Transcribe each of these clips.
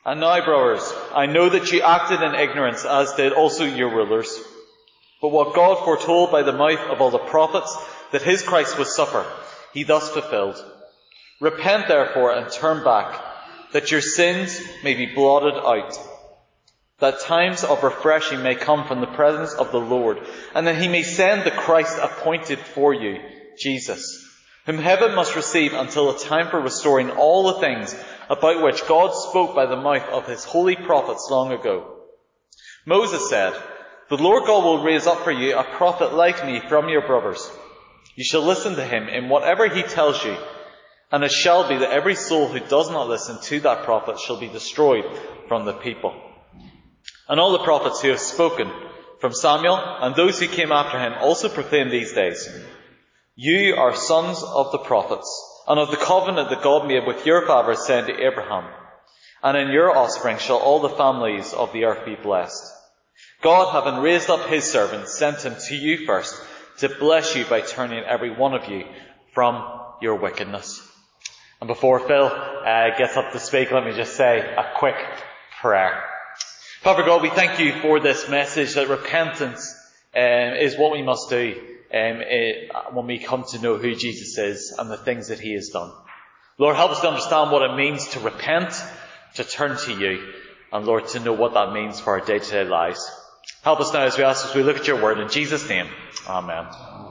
And now, brothers, I know that you acted in ignorance, as did also your rulers. But what God foretold by the mouth of all the prophets, that his Christ would suffer, he thus fulfilled. Repent therefore and turn back, that your sins may be blotted out, that times of refreshing may come from the presence of the Lord, and that he may send the Christ appointed for you, Jesus, whom heaven must receive until the time for restoring all the things about which God spoke by the mouth of his holy prophets long ago. Moses said, "The Lord God will raise up for you a prophet like me from your brothers. You shall listen to him in whatever he tells you, and it shall be that every soul who does not listen to that prophet shall be destroyed from the people." And all the prophets who have spoken from Samuel and those who came after him also proclaim these days, "You are sons of the prophets, and of the covenant that God made with your fathers, saying to Abraham, and in your offspring shall all the families of the earth be blessed. God, having raised up his servant, sent him to you first, to bless you by turning every one of you from your wickedness." And before Phil gets up to speak, let me just say a quick prayer. Father God, we thank you for this message that repentance is what we must do when we come to know who Jesus is and the things that he has done. Lord, help us to understand what it means to repent, to turn to you, and Lord, to know what that means for our day-to-day lives. Help us now as we look at your word. In Jesus' name, amen.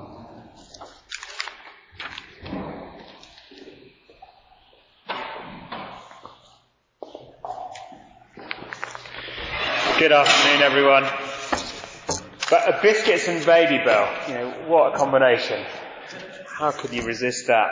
Good afternoon, everyone. But biscuits and baby bell, what a combination. How could you resist that?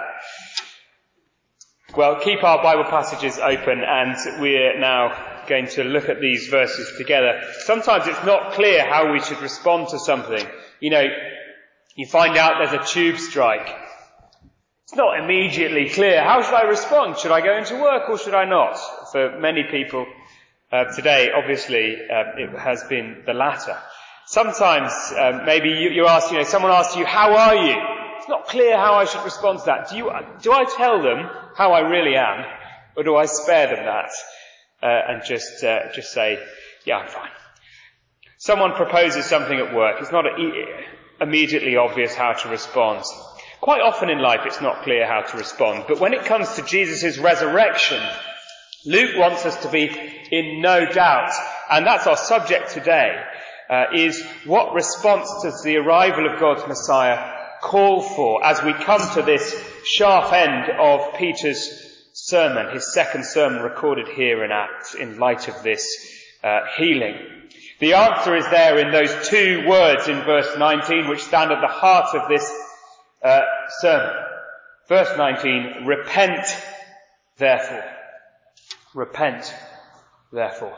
Well, keep our Bible passages open, and we're now going to look at these verses together. Sometimes it's not clear how we should respond to something. You find out there's a tube strike. It's not immediately clear. How should I respond? Should I go into work or should I not? For many people today, obviously, it has been the latter. Sometimes, maybe you ask, someone asks you, "How are you?" It's not clear how I should respond to that. Do I tell them how I really am, or do I spare them that and just say, "Yeah, I'm fine"? Someone proposes something at work. It's not immediately obvious how to respond. Quite often in life, it's not clear how to respond. But when it comes to Jesus' resurrection, Luke wants us to be in no doubt, and that's our subject today, is what response does the arrival of God's Messiah call for as we come to this sharp end of Peter's sermon, his second sermon recorded here in Acts in light of this healing. The answer is there in those two words in verse 19 which stand at the heart of this sermon. Verse 19, repent therefore. Repent therefore.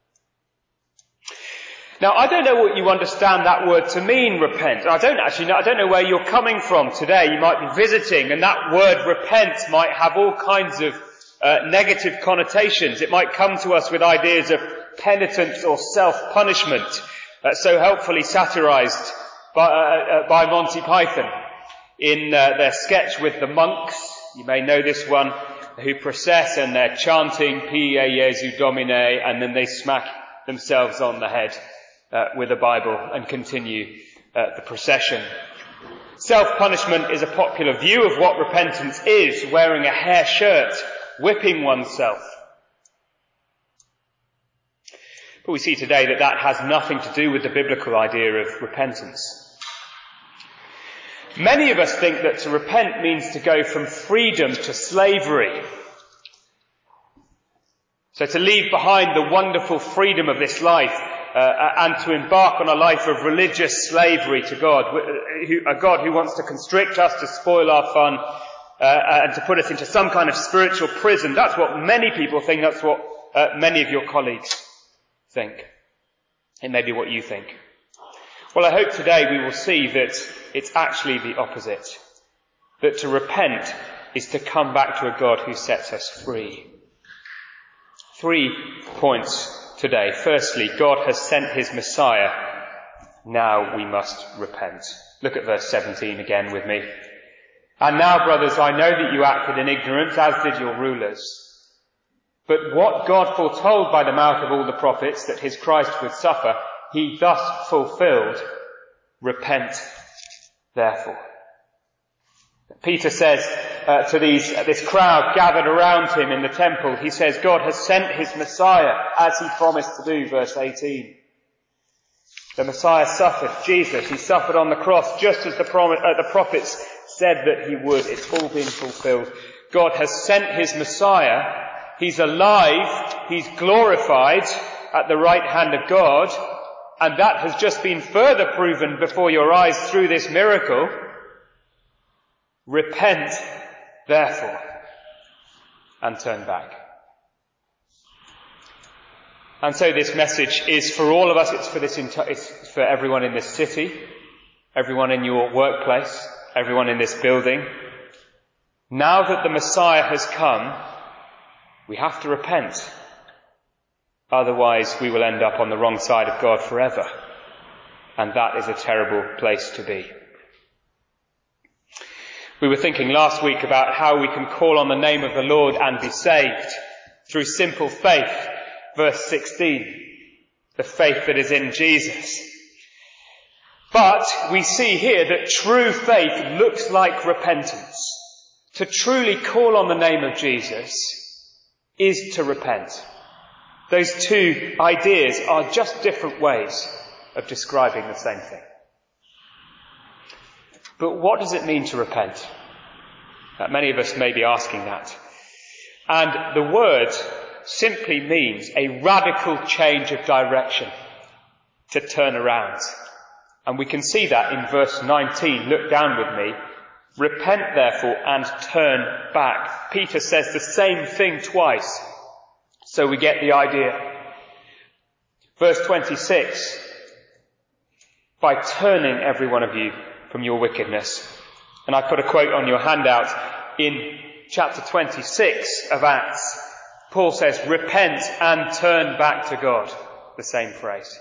Now, I don't know what you understand that word to mean, repent. I don't know where you're coming from today. You might be visiting, and that word repent might have all kinds of negative connotations. It might come to us with ideas of penitence or self-punishment, so helpfully satirized by Monty Python in their sketch with the monks. You may know this one, who process and they're chanting Pie Jesu Domine, and then they smack themselves on the head with a Bible and continue the procession. Self-punishment is a popular view of what repentance is, wearing a hair shirt, whipping oneself. But we see today that has nothing to do with the biblical idea of repentance. Many of us think that to repent means to go from freedom to slavery. So to leave behind the wonderful freedom of this life and to embark on a life of religious slavery to God, a God who wants to constrict us, to spoil our fun, and to put us into some kind of spiritual prison. That's what many people think. That's what many of your colleagues think. It may be what you think. Well, I hope today we will see that it's actually the opposite. That to repent is to come back to a God who sets us free. 3 points today. Firstly, God has sent his Messiah. Now we must repent. Look at verse 17 again with me. "And now, brothers, I know that you acted in ignorance, as did your rulers. But what God foretold by the mouth of all the prophets, that his Christ would suffer, he thus fulfilled. Repent, therefore. Peter says to this crowd gathered around him in the temple, he says, God has sent his Messiah, as he promised to do, verse 18. The Messiah suffered, Jesus, he suffered on the cross, just as the prophets said that he would. It's all been fulfilled. God has sent his Messiah. He's alive, he's glorified at the right hand of God, and that has just been further proven before your eyes through this miracle. Repent, therefore, and turn back. And so this message is for all of us, it's for everyone in this city, everyone in your workplace, everyone in this building. Now that the Messiah has come, we have to repent. Otherwise, we will end up on the wrong side of God forever. And that is a terrible place to be. We were thinking last week about how we can call on the name of the Lord and be saved through simple faith. Verse 16, the faith that is in Jesus. But we see here that true faith looks like repentance. To truly call on the name of Jesus is to repent. Those two ideas are just different ways of describing the same thing. But what does it mean to repent? Many of us may be asking that. And the word simply means a radical change of direction, to turn around. And we can see that in verse 19. Look down with me. Repent therefore and turn back. Peter says the same thing twice. So we get the idea. Verse 26. By turning every one of you from your wickedness. And I put a quote on your handout. In chapter 26 of Acts, Paul says, repent and turn back to God. The same phrase.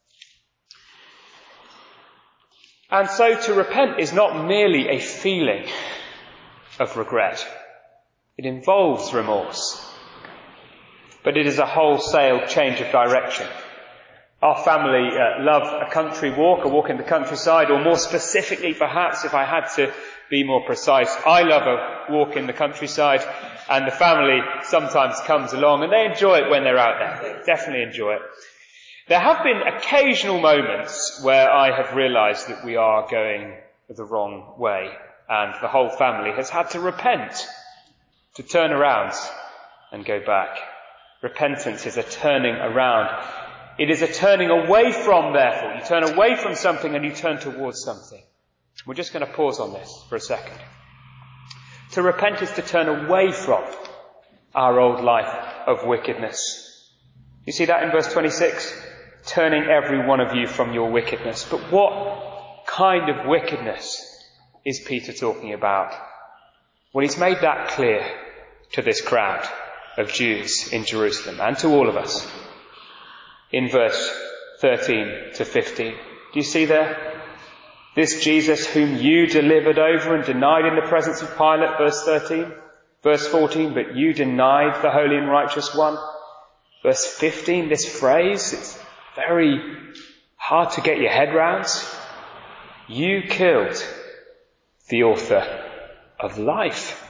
And so to repent is not merely a feeling of regret. It involves remorse. But it is a wholesale change of direction. Our family love a country walk, a walk in the countryside, or more specifically perhaps, if I had to be more precise, I love a walk in the countryside, and the family sometimes comes along and they enjoy it when they're out there. They definitely enjoy it. There have been occasional moments where I have realised that we are going the wrong way, and the whole family has had to repent, to turn around and go back. Repentance is a turning around. It is a turning away from, therefore. You turn away from something and you turn towards something. We're just going to pause on this for a second. To repent is to turn away from our old life of wickedness. You see that in verse 26? Turning every one of you from your wickedness. But what kind of wickedness is Peter talking about? Well, he's made that clear to this crowd of Jews in Jerusalem and to all of us. In verse 13 to 15. Do you see there? This Jesus whom you delivered over and denied in the presence of Pilate, verse 13. Verse 14, but you denied the holy and righteous one. Verse 15, this phrase, it's very hard to get your head round. You killed the author of life.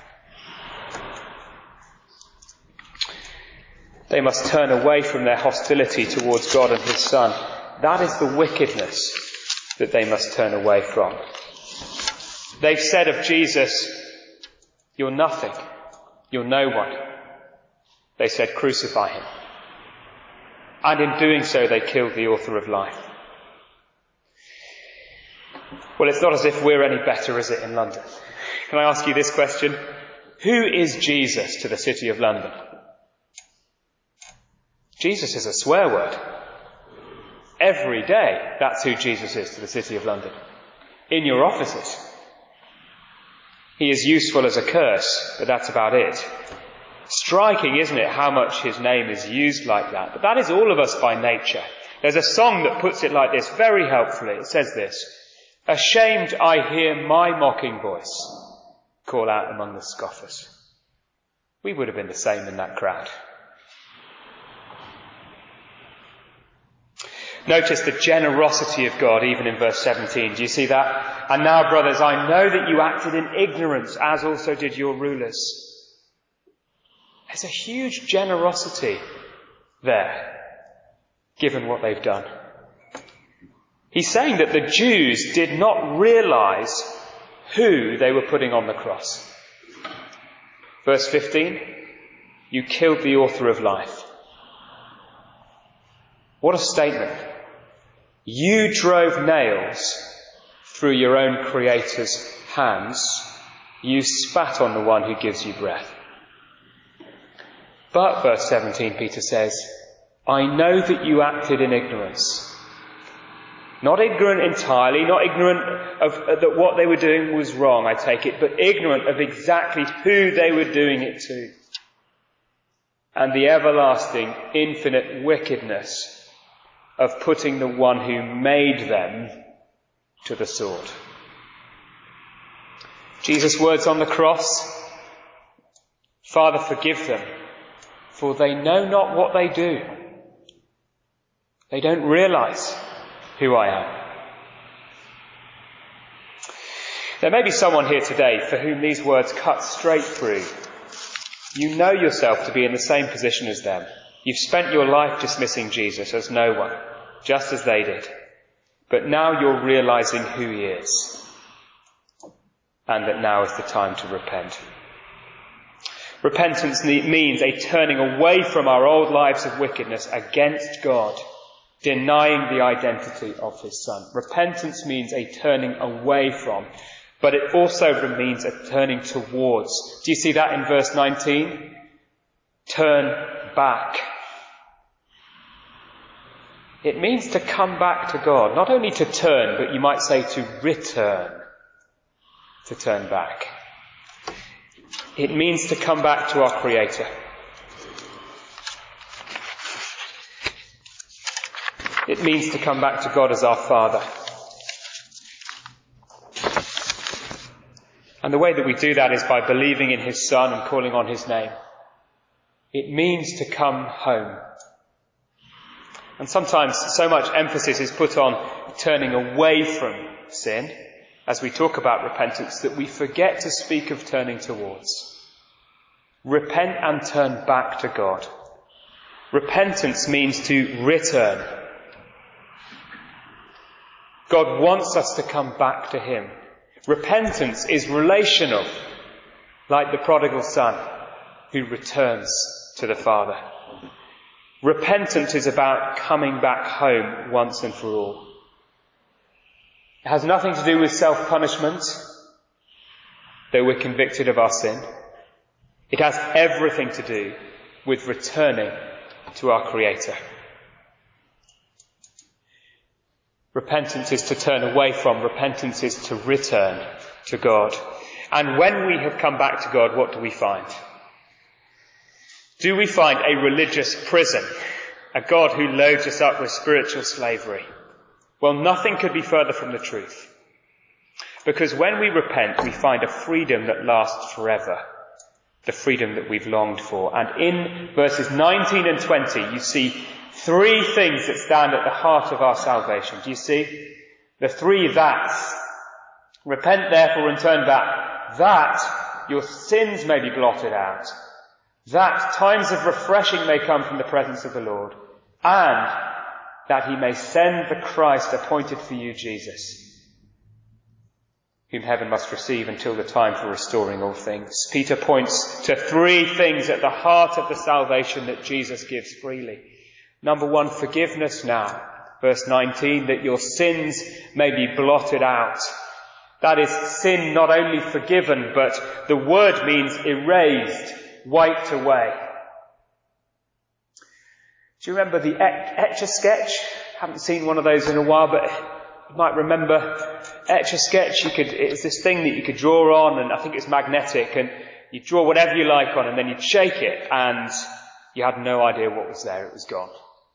They must turn away from their hostility towards God and his Son. That is the wickedness that they must turn away from. They said of Jesus, you're nothing. You're no one. They said, crucify him. And in doing so, they killed the author of life. Well, it's not as if we're any better, is it, in London? Can I ask you this question? Who is Jesus to the City of London? Jesus is a swear word. Every day, that's who Jesus is to the City of London. In your offices. He is useful as a curse, but that's about it. Striking, isn't it, how much his name is used like that? But that is all of us by nature. There's a song that puts it like this, very helpfully. It says this, ashamed I hear my mocking voice call out among the scoffers. We would have been the same in that crowd. Notice the generosity of God even in verse 17. Do you see that? And now, brothers, I know that you acted in ignorance, as also did your rulers. There's a huge generosity there, given what they've done. He's saying that the Jews did not realize who they were putting on the cross. Verse 15, you killed the author of life. What a statement. You drove nails through your own Creator's hands. You spat on the one who gives you breath. But, verse 17, Peter says, I know that you acted in ignorance. Not ignorant entirely, not ignorant of that what they were doing was wrong, I take it, but ignorant of exactly who they were doing it to. And the everlasting, infinite wickedness of putting the one who made them to the sword. Jesus' words on the cross, Father, forgive them, for they know not what they do. They don't realize who I am. There may be someone here today for whom these words cut straight through. You know yourself to be in the same position as them. You've spent your life dismissing Jesus as no one, just as they did. But now you're realizing who he is, and that now is the time to repent. Repentance means a turning away from our old lives of wickedness against God, denying the identity of his Son. Repentance means a turning away from, but it also means a turning towards. Do you see that in verse 19? Turn back. It means to come back to God. Not only to turn, but you might say to return. To turn back. It means to come back to our Creator. It means to come back to God as our Father. And the way that we do that is by believing in his Son and calling on his name. It means to come home. And sometimes so much emphasis is put on turning away from sin as we talk about repentance that we forget to speak of turning towards. Repent and turn back to God. Repentance means to return. God wants us to come back to him. Repentance is relational, like the prodigal son who returns to the Father. Repentance is about coming back home once and for all. It has nothing to do with self-punishment, though we're convicted of our sin. It has everything to do with returning to our Creator. Repentance is to turn away from. Repentance is to return to God. And when we have come back to God, what do we find? Do we find a religious prison? A God who loads us up with spiritual slavery? Well, nothing could be further from the truth. Because when we repent, we find a freedom that lasts forever. The freedom that we've longed for. And in verses 19 and 20, you see three things that stand at the heart of our salvation. Do you see? The three that's. Repent therefore and turn back. That your sins may be blotted out. That times of refreshing may come from the presence of the Lord. And that he may send the Christ appointed for you, Jesus, whom heaven must receive until the time for restoring all things. Peter points to three things at the heart of the salvation that Jesus gives freely. Number one, forgiveness now. Verse 19, that your sins may be blotted out. That is, sin not only forgiven, but the word means erased, wiped away. Do you remember the Etch-a-Sketch? Haven't seen one of those in a while, but you might remember Etch-a-Sketch. It's this thing that you could draw on, and I think it's magnetic, and you draw whatever you like on, and then you'd shake it, and you had no idea what was there. It was gone.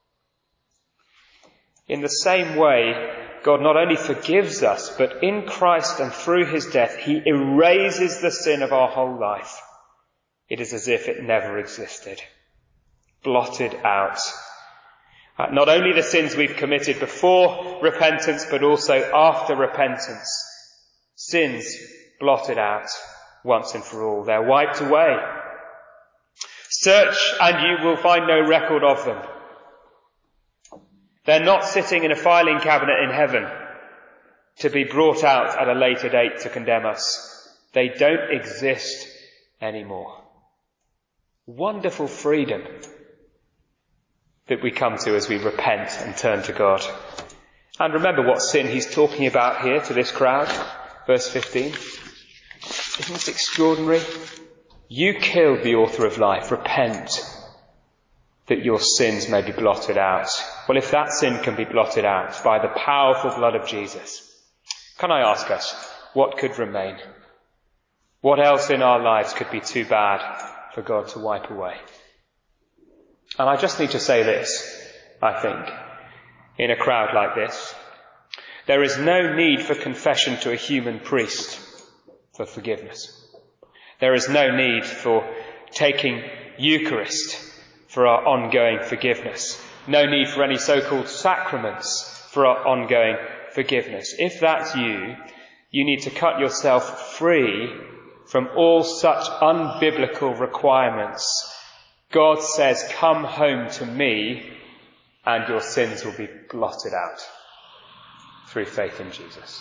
In the same way, God not only forgives us, but in Christ and through his death, he erases the sin of our whole life. It is as if it never existed. Blotted out. Not only the sins we've committed before repentance, but also after repentance. Sins blotted out once and for all. They're wiped away. Search and you will find no record of them. They're not sitting in a filing cabinet in heaven to be brought out at a later date to condemn us. They don't exist anymore. Wonderful freedom that we come to as we repent and turn to God. And remember what sin he's talking about here to this crowd. Verse 15. Isn't this extraordinary? You killed the author of life. Repent that your sins may be blotted out. Well, if that sin can be blotted out by the powerful blood of Jesus, can I ask us, what could remain? What else in our lives could be too bad for God to wipe away? And I just need to say this, I think, in a crowd like this. There is no need for confession to a human priest for forgiveness. There is no need for taking Eucharist for our ongoing forgiveness. No need for any so-called sacraments for our ongoing forgiveness. If that's you, you need to cut yourself free from all such unbiblical requirements. God says, come home to me and your sins will be blotted out through faith in Jesus.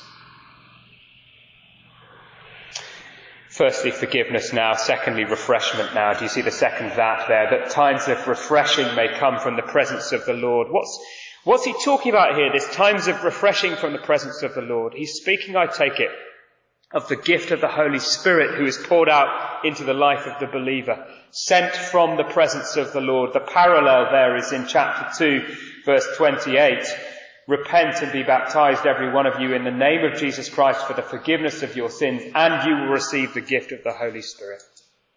Firstly, forgiveness now. Secondly, refreshment now. Do you see the second that there? That times of refreshing may come from the presence of the Lord. What's he talking about here? This times of refreshing from the presence of the Lord. He's speaking, I take it, of the gift of the Holy Spirit who is poured out into the life of the believer, sent from the presence of the Lord. The parallel there is in chapter 2, verse 28. Repent and be baptized, every one of you, in the name of Jesus Christ for the forgiveness of your sins, and you will receive the gift of the Holy Spirit.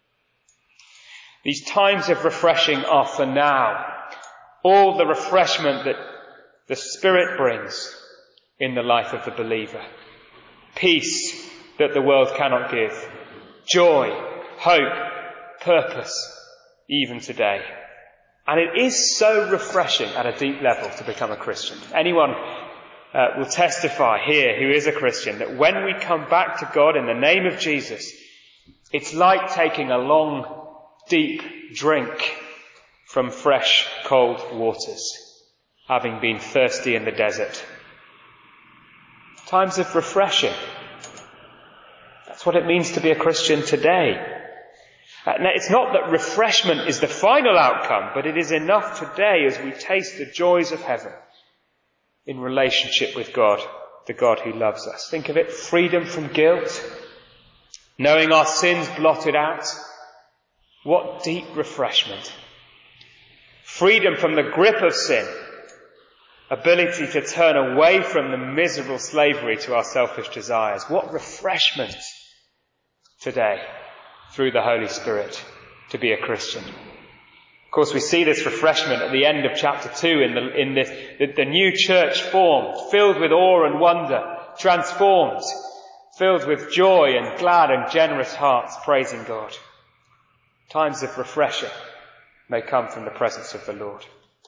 These times of refreshing are for now. All the refreshment that the Spirit brings in the life of the believer. Peace that the world cannot give. Joy, hope, purpose, even today. And it is so refreshing at a deep level to become a Christian. Anyone will testify here who is a Christian that when we come back to God in the name of Jesus, it's like taking a long, deep drink from fresh, cold waters, having been thirsty in the desert. Times of refreshing. That's what it means to be a Christian today. Now, it's not that refreshment is the final outcome, but it is enough today as we taste the joys of heaven in relationship with God, the God who loves us. Think of it, freedom from guilt, knowing our sins blotted out. What deep refreshment. Freedom from the grip of sin, ability to turn away from the miserable slavery to our selfish desires. What refreshment today through the Holy Spirit to be a Christian. Of course, we see this refreshment at the end of chapter 2 in the new church formed, filled with awe and wonder, transformed, filled with joy and glad and generous hearts praising God. Times of refreshing may come from the presence of the Lord.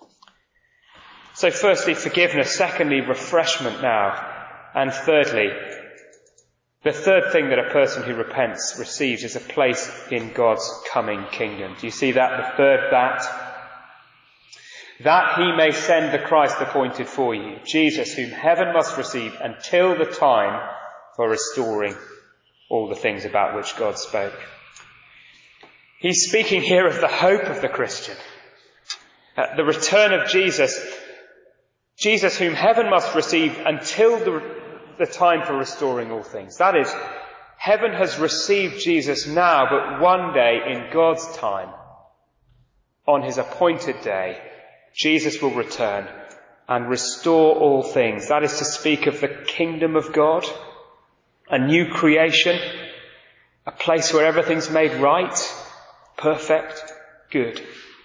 So firstly, forgiveness. Secondly, refreshment now. And thirdly, the third thing that a person who repents receives is a place in God's coming kingdom. Do you see that? The third that he may send the Christ appointed for you, Jesus, whom heaven must receive until the time for restoring all the things about which God spoke. He's speaking here of the hope of the Christian. The return of Jesus. Jesus, whom heaven must receive until the time for restoring all things. That is, heaven has received Jesus now, but one day in God's time, on his appointed day, Jesus will return and restore all things. That is to speak of the kingdom of God, a new creation, a place where everything's made right, perfect, good.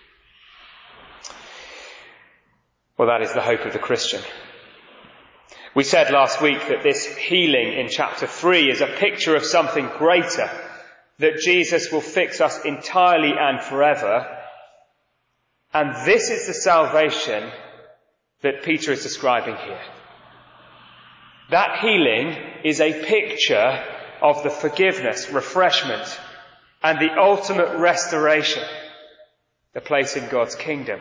Well, that is the hope of the Christian. We said last week that this healing in chapter 3 is a picture of something greater, that Jesus will fix us entirely and forever. And this is the salvation that Peter is describing here. That healing is a picture of the forgiveness, refreshment, and the ultimate restoration, the place in God's kingdom,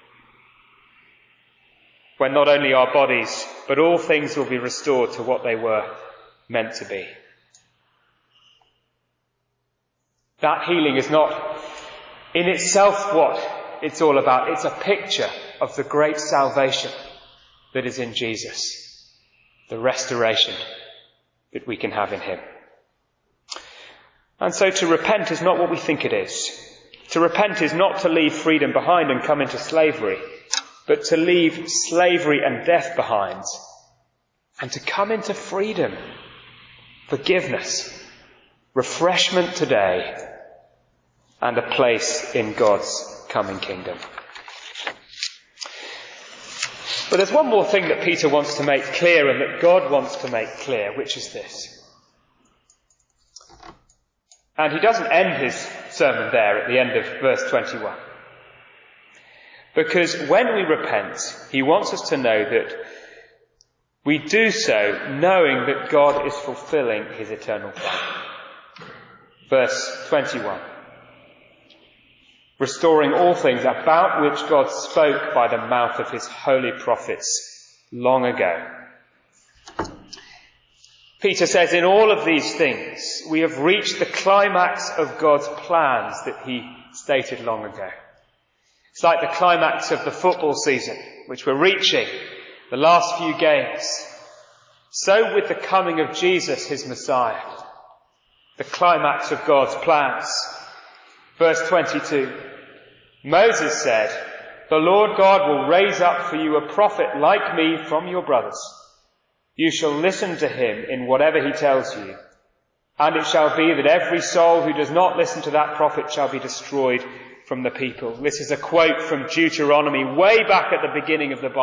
when not only our bodies, but all things will be restored to what they were meant to be. That healing is not in itself what it's all about. It's a picture of the great salvation that is in Jesus, the restoration that we can have in him. And so to repent is not what we think it is. To repent is not to leave freedom behind and come into slavery, but to leave slavery and death behind and to come into freedom, forgiveness, refreshment today, and a place in God's coming kingdom. But there's one more thing that Peter wants to make clear and that God wants to make clear, which is this. And he doesn't end his sermon there at the end of verse 21. Because when we repent, he wants us to know that we do so knowing that God is fulfilling his eternal plan. Verse 21. Restoring all things about which God spoke by the mouth of his holy prophets long ago. Peter says, in all of these things, we have reached the climax of God's plans that he stated long ago. It's like the climax of the football season, which we're reaching, the last few games. So with the coming of Jesus, his Messiah, the climax of God's plans. Verse 22, Moses said, the Lord God will raise up for you a prophet like me from your brothers. You shall listen to him in whatever he tells you. And it shall be that every soul who does not listen to that prophet shall be destroyed from the people. This is a quote from Deuteronomy way back at the beginning of the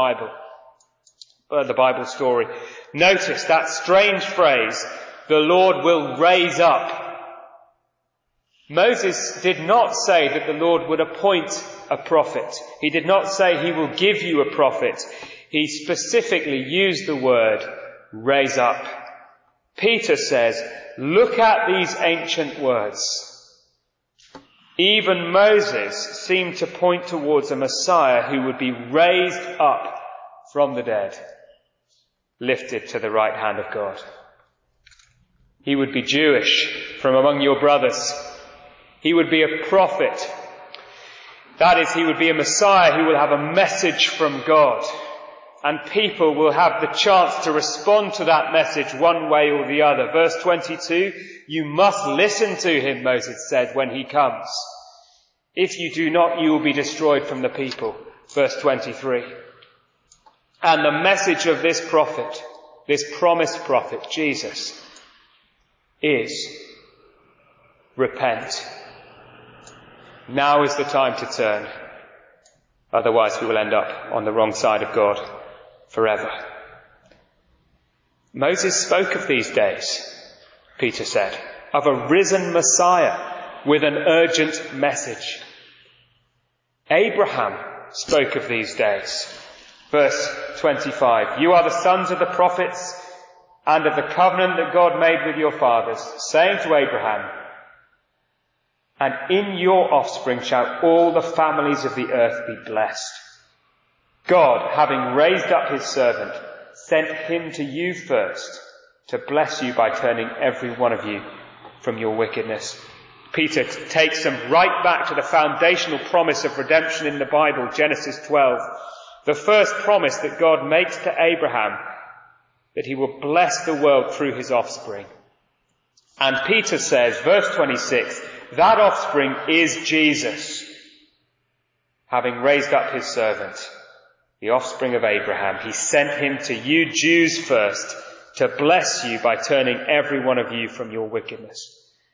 Bible story. Notice that strange phrase, the Lord will raise up. Moses did not say that the Lord would appoint a prophet. He did not say he will give you a prophet. He specifically used the word raise up. Peter says, look at these ancient words. Even Moses seemed to point towards a Messiah who would be raised up from the dead, lifted to the right hand of God. He would be Jewish from among your brothers. He would be a prophet. That is, he would be a Messiah who will have a message from God. And people will have the chance to respond to that message one way or the other. Verse 22, you must listen to him, Moses said, when he comes. If you do not, you will be destroyed from the people. Verse 23. And the message of this prophet, this promised prophet, Jesus, is repent. Now is the time to turn. Otherwise we will end up on the wrong side of God forever. Moses spoke of these days, Peter said, of a risen Messiah with an urgent message. Abraham spoke of these days. Verse 25, you are the sons of the prophets and of the covenant that God made with your fathers, saying to Abraham, and in your offspring shall all the families of the earth be blessed. God, having raised up his servant, sent him to you first to bless you by turning every one of you from your wickedness. Peter takes them right back to the foundational promise of redemption in the Bible, Genesis 12. The first promise that God makes to Abraham, that he will bless the world through his offspring. And Peter says, verse 26, that offspring is Jesus, having raised up his servant, the offspring of Abraham. He sent him to you Jews first to bless you by turning every one of you from your wickedness.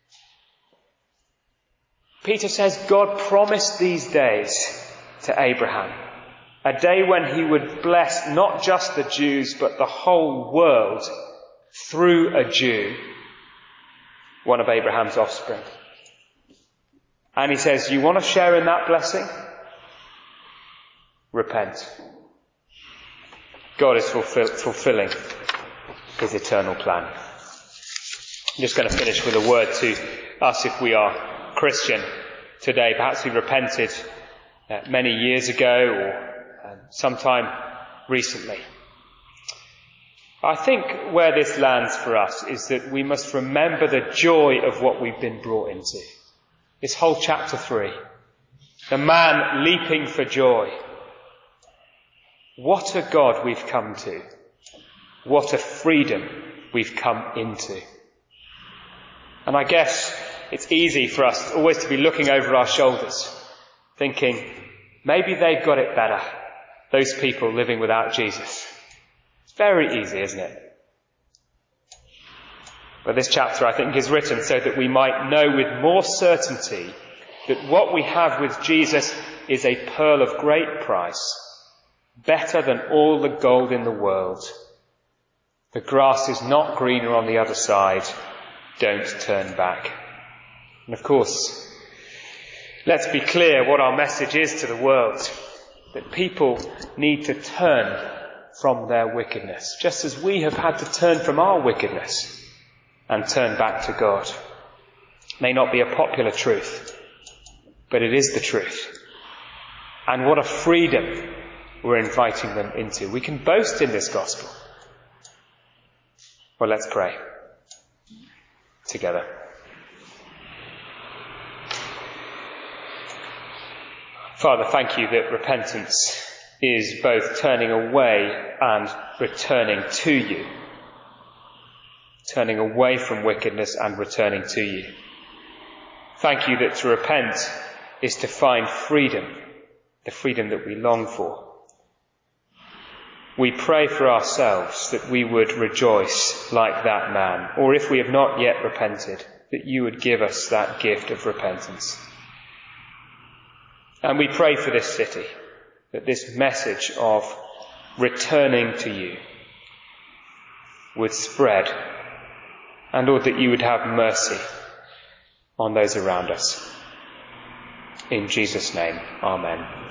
Peter says God promised these days to Abraham, a day when he would bless not just the Jews but the whole world through a Jew, one of Abraham's offspring. And he says, you want to share in that blessing? Repent. God is fulfilling his eternal plan. I'm just going to finish with a word to us if we are Christian today. Perhaps we repented many years ago or sometime recently. I think where this lands for us is that we must remember the joy of what we've been brought into. This whole chapter 3. The man leaping for joy. What a God we've come to. What a freedom we've come into. And I guess it's easy for us always to be looking over our shoulders, thinking, maybe they've got it better, those people living without Jesus. It's very easy, isn't it? But this chapter, I think, is written so that we might know with more certainty that what we have with Jesus is a pearl of great price, better than all the gold in the world. The grass is not greener on the other side. Don't turn back. And of course, let's be clear what our message is to the world. That people need to turn from their wickedness, just as we have had to turn from our wickedness and turn back to God. It may not be a popular truth, but it is the truth. And what a freedom we're inviting them into. We can boast in this gospel. Well, let's pray together. Father, thank you that repentance is both turning away and returning to you. Turning away from wickedness and returning to you. Thank you that to repent is to find freedom, the freedom that we long for. We pray for ourselves that we would rejoice like that man, or if we have not yet repented, that you would give us that gift of repentance. And we pray for this city, that this message of returning to you would spread, and Lord, that you would have mercy on those around us. In Jesus' name, amen.